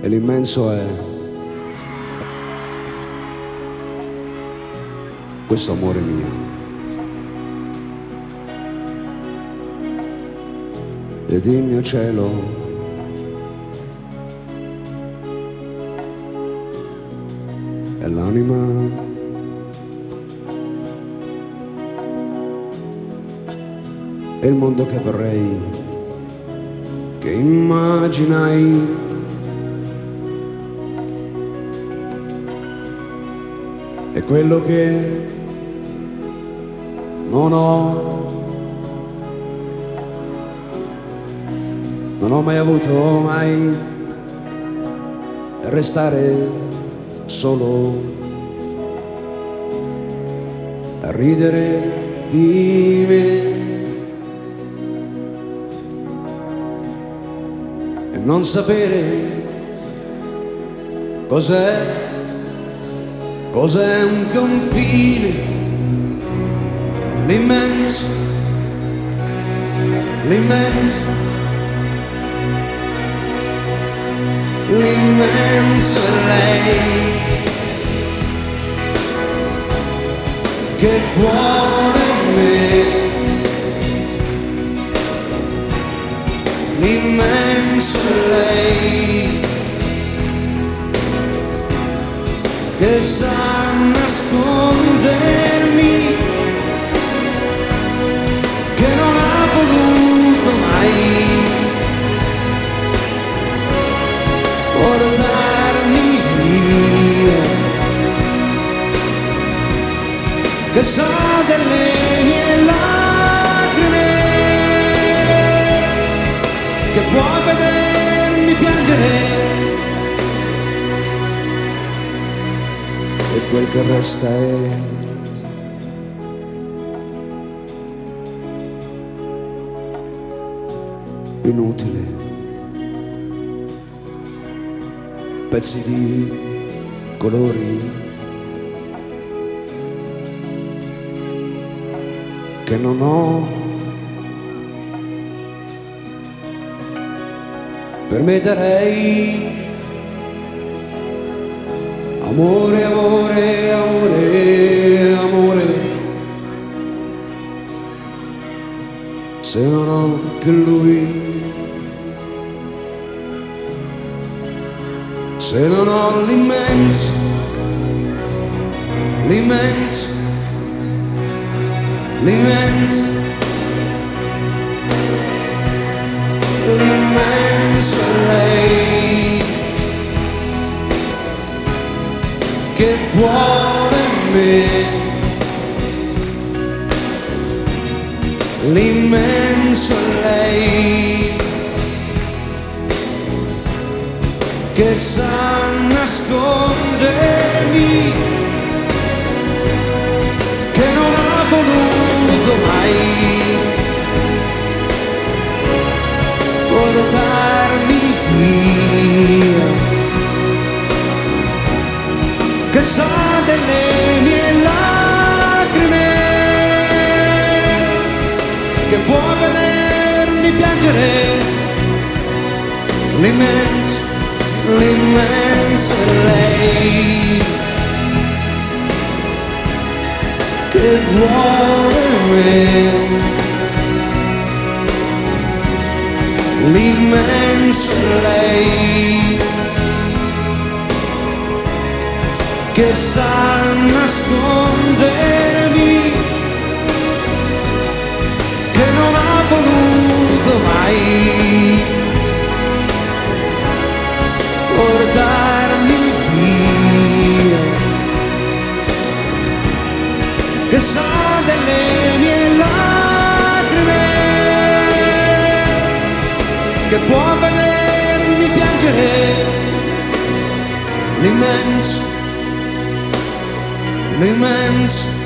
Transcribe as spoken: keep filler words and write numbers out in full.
e l'immenso è questo amore mio. Ed il mio cielo è l'anima e il mondo che vorrei, che immaginai, è quello che non ho, non ho mai avuto, mai, restare solo a ridere di me e non sapere cos'è, cos'è un confine, l'immenso, l'immenso, l'immenso è lei che vuole me, l'immenso è lei che sa nascondermi, che non ha voluto mai portarmi via, che sa delle mie lacrime, che può vedermi piangere, e quel che resta è inutile, pezzi di colori che non ho, per me darei amore, amore, amore, amore, se non ho che lui, se non ho l'immenso, l'immenso, l'immenso, l'immenso è lei che vuole me, l'immenso è lei che sa nascondermi, che non ha voluto mai portarmi via, che sa delle mie lacrime, che può vedermi piangere, l'immenso, l'immenso è lei che vuole me, l'immenso è lei che sa nascondermi, che non ha voluto mai portarmi via, che sa delle mie lacrime, che può vedermi piangere, l'immenso, l'immenso,